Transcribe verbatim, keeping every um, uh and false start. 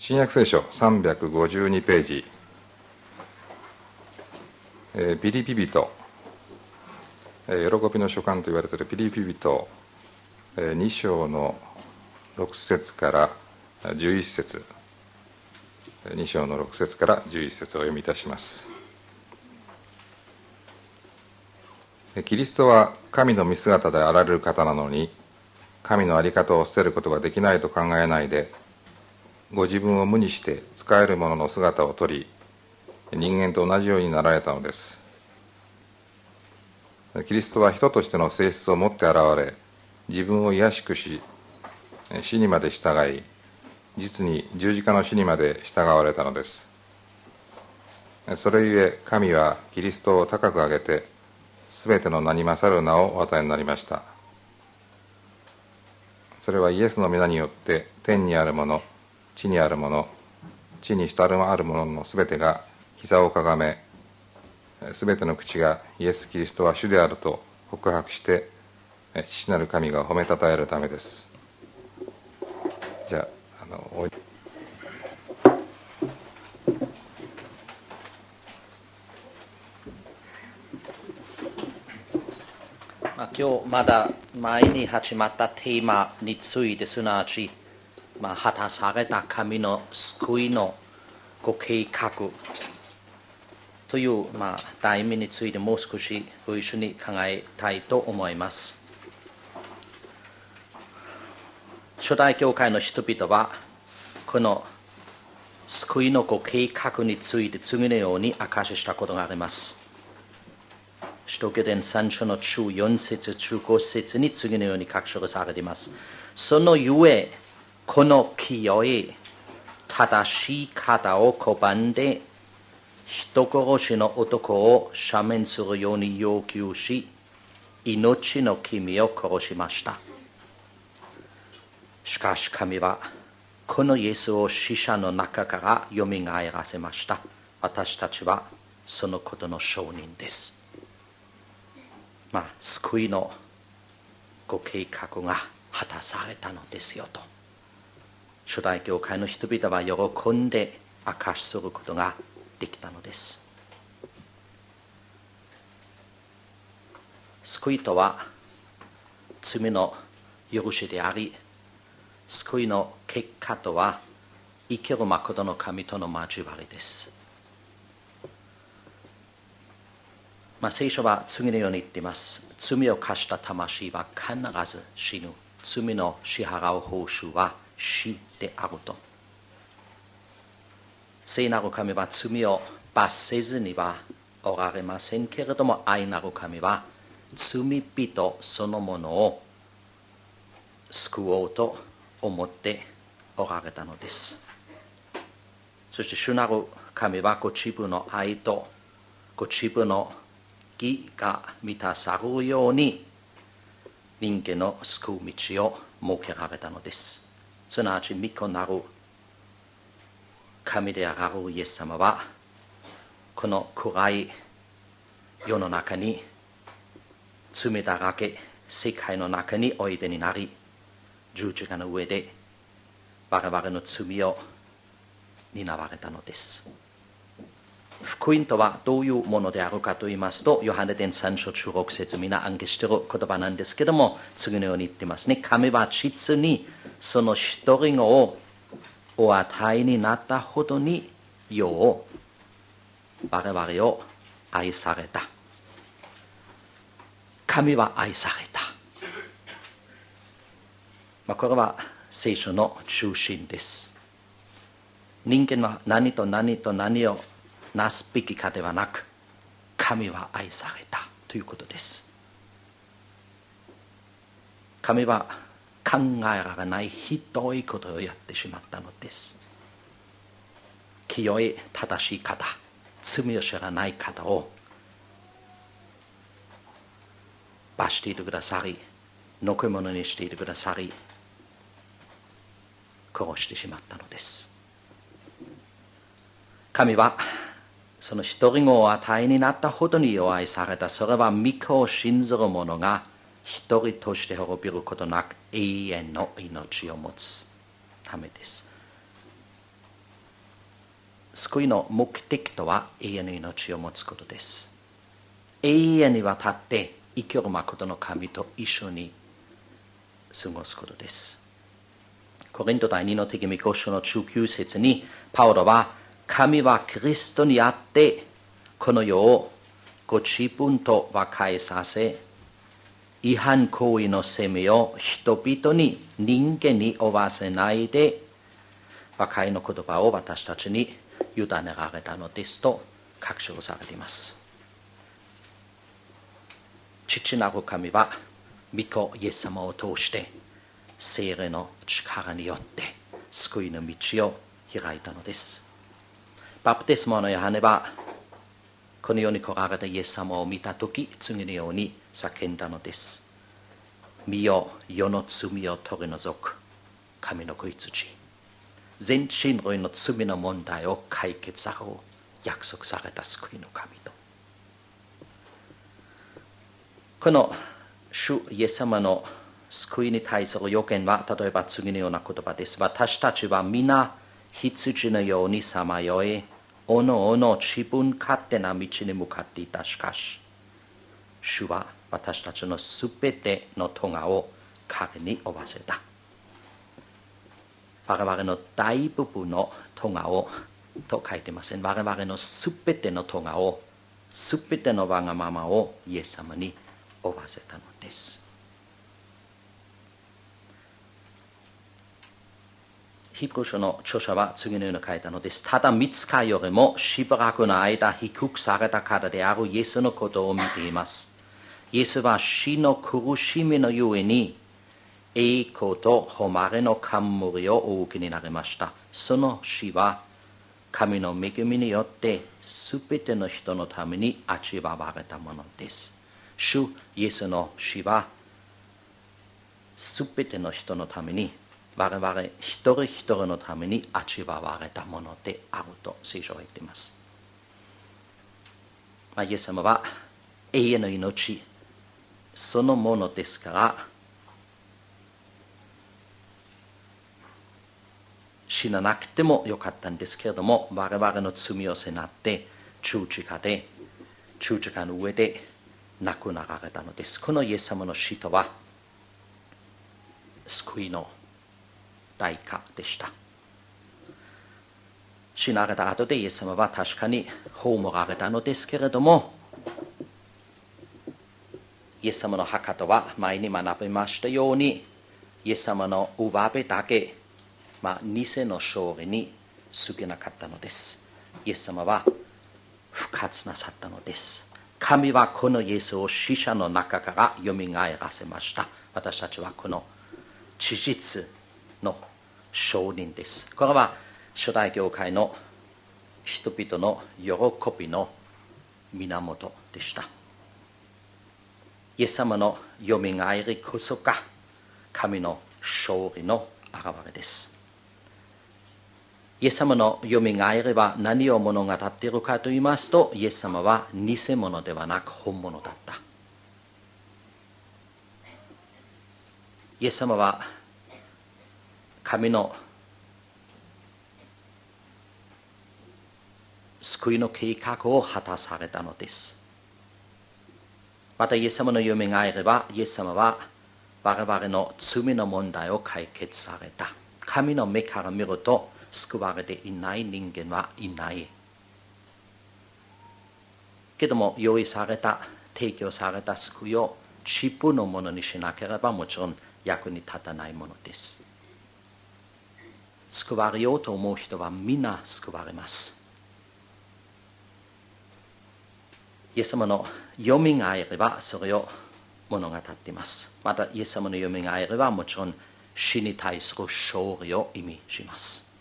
新約聖書さんびゃくごじゅうにページ、えー、ピリピ人、えー、喜びの書簡と言われているピリピ人、えー、に章のろく節からじゅういち節、に章のろく節からじゅういち節をお読みいたします。キリストは神の見姿であられる方なのに、神の在り方を捨てることができないと考えないで、ご自分を無にして仕える者の姿をとり、人間と同じようになられたのです。キリストは人としての性質を持って現れ、自分を卑しくし、死にまで従い、実に十字架の死にまで従われたのです。それゆえ神はキリストを高く上げて、すべての名に勝る名をお与えになりました。それはイエスの皆によって天にあるもの、地にあるもの、地に下あるもののすべてが膝をかがめ、すべての口がイエス・キリストは主であると告白して、父なる神が褒めたたえるためです。じゃあ、あのおいまあ、今日まだ前に始まったテーマについて、すなわち、まあ、果たされた神の救いのご計画という、まあ、題名についてもう少しご一緒に考えたいと思います。初代教会の人々はこの救いのご計画について次のように明かししたことがあります。使徒行伝さん章のじゅうよん節、じゅうご節に次のように書き記されています。そのゆえ、この清い正しい方を拒んで、人殺しの男を赦免するように要求し、命の君を殺しました。しかし神は、このイエスを死者の中からよみがえらせました。私たちはそのことの証人です。まあ、救いのご計画が果たされたのですよと。初代教会の人々は喜んで明かしすることができたのです。救いとは罪の許しであり、救いの結果とは生ける誠の神との交わりです。まあ、聖書は次のように言っています。罪を犯した魂は必ず死ぬ。罪の支払う報酬は死であると。聖なる神は罪を罰せずにはおられませんけれども、愛なる神は罪人そのものを救おうと思っておられたのです。そして主なる神はご自分の愛とご自分の義が満たされるように人間の救う道を設けられたのです。すなわち御子なる神であられるイエス様は、この暗い世の中に、罪だらけ世界の中においでになり、十字架の上で我々の罪を担われたのです。福音とはどういうものであるかと言いますと、ヨハネ伝さん章じゅうろく節、みんな暗記している言葉なんですけども、次のように言っていますね。神は実にその一人子をお与えになったほどによう我々を愛された。神は愛された。まあ、これは聖書の中心です。人間は何と何と何をなすべきかではなく、神は愛されたということです。神は考えられないひどいことをやってしまったのです。清い正しい方、罪を知らない方を罰していてくださり、のけ者にしていてくださり、殺してしまったのです。神はその一人子を与えになったほどによう愛された。それは御子を信ずる者が一人として滅びることなく永遠の命を持つためです。 救いの目的とは永遠の命を持つことです。永遠にわたって生きる誠の神と一緒に過ごすことです。コリント第二の手紙ご章のじゅうきゅう節にパウロは、神はキリストにあってこの世をご自分と和解させ、違反行為の責めを人々に人間に負わせないで和解の言葉を私たちに委ねられたのですと確証されています。父なる神は御子イエス様を通して聖霊の力によって救いの道を開いたのです。バプテスマのヨハネはこの世に来られたイエス様を見たとき、次のように叫んだのです。見よ、世の罪を取り除く神の子羊。全人類の罪の問題を解決される約束された救いの神と。この主イエス様の救いに対する予言は、例えば次のような言葉です。私たちは皆羊のようにさまよい、おのおの自分勝手な道に向かっていた。しかし、主は私たちのすべての咎を彼に負わせた。我々の大部分の咎をと書いてません。我々のすべての咎を、すべてのわがままをイエス様に負わせたのです。ヒブル書の著者は次のように書いたのです。ただ御使いよりもしばらくの間低くされた方であるイエスのことを見ています。イエスは死の苦しみのゆえに栄光と誉れの冠をお受けになりました。その死は神の恵みによってすべての人のために味わわれたものです。主イエスの死はすべての人のために、我々一人一人のために味わわれたものであると聖書は言っています。まあ、イエス様は永遠の命そのものですから、死ななくてもよかったんですけれども、我々の罪を背負って十字架で十字架の上で亡くなられたのです。このイエス様の死とは救いの代価でした。死なれた後でイエス様は確かに葬られたのですけれども、イエス様の墓とは前に学びましたように、イエス様の上辺だけ、まあ、偽の勝利に過ぎなかったのです。イエス様は復活なさったのです。神はこのイエスを死者の中からよみがえらせました。私たちはこの事実の証人です。これは初代教会の人々の喜びの源でした。イエス様のよみがえりこそが神の勝利の表れです。イエス様のよみがえりは何を物語っているかと言いますと、イエス様は偽物ではなく本物だった。イエス様は神の救いの計画を果たされたのです。またイエス様のよみがえりは、イエス様は我々の罪の問題を解決された。神の目から見ると救われていない人間はいない。けども用意された、提供された救いを自分のものにしなければもちろん役に立たないものです。救われようと思う人はみんな救われます。イエス様のよみがえりはそれを物語っています。またイエス様のよみがえりはもちろん死に対する勝利を意味します。